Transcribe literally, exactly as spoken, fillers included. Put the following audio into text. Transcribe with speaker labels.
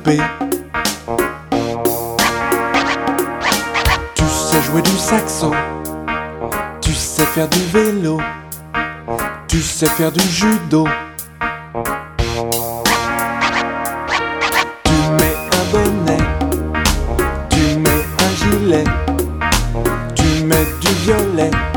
Speaker 1: poupée. Tu sais jouer du saxo, tu sais faire du vélo, tu sais faire du judo. Tu mets un bonnet, tu mets un gilet, tu mets du violet.